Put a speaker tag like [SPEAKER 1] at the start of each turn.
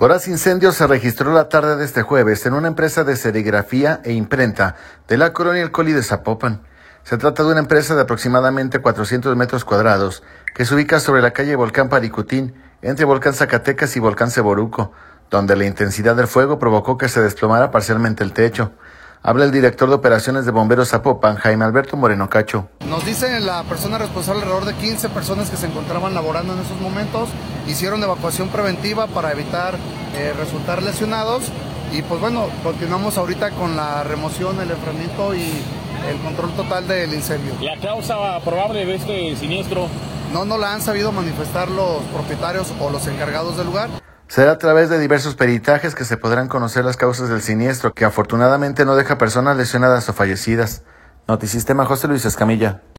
[SPEAKER 1] Voraz incendio se registró la tarde de este jueves en una empresa de serigrafía e imprenta de la colonia El Coli de Zapopan. Se trata de una empresa de aproximadamente 400 metros cuadrados que se ubica sobre la calle Volcán Paricutín, entre Volcán Zacatecas y Volcán Ceboruco, donde la intensidad del fuego provocó que se desplomara parcialmente el techo. Habla el director de operaciones de Bomberos Zapopan, Jaime Alberto Moreno Cacho.
[SPEAKER 2] Nos dice la persona responsable alrededor de 15 personas que se encontraban laborando en esos momentos. Hicieron evacuación preventiva para evitar resultar lesionados. Y pues bueno, continuamos ahorita con la remoción, el enfriamiento y el control total del incendio.
[SPEAKER 3] ¿La causa probable de este siniestro?
[SPEAKER 2] No la han sabido manifestar los propietarios o los encargados del lugar.
[SPEAKER 1] Será a través de diversos peritajes que se podrán conocer las causas del siniestro, que afortunadamente no deja personas lesionadas o fallecidas. Notisistema, José Luis Escamilla.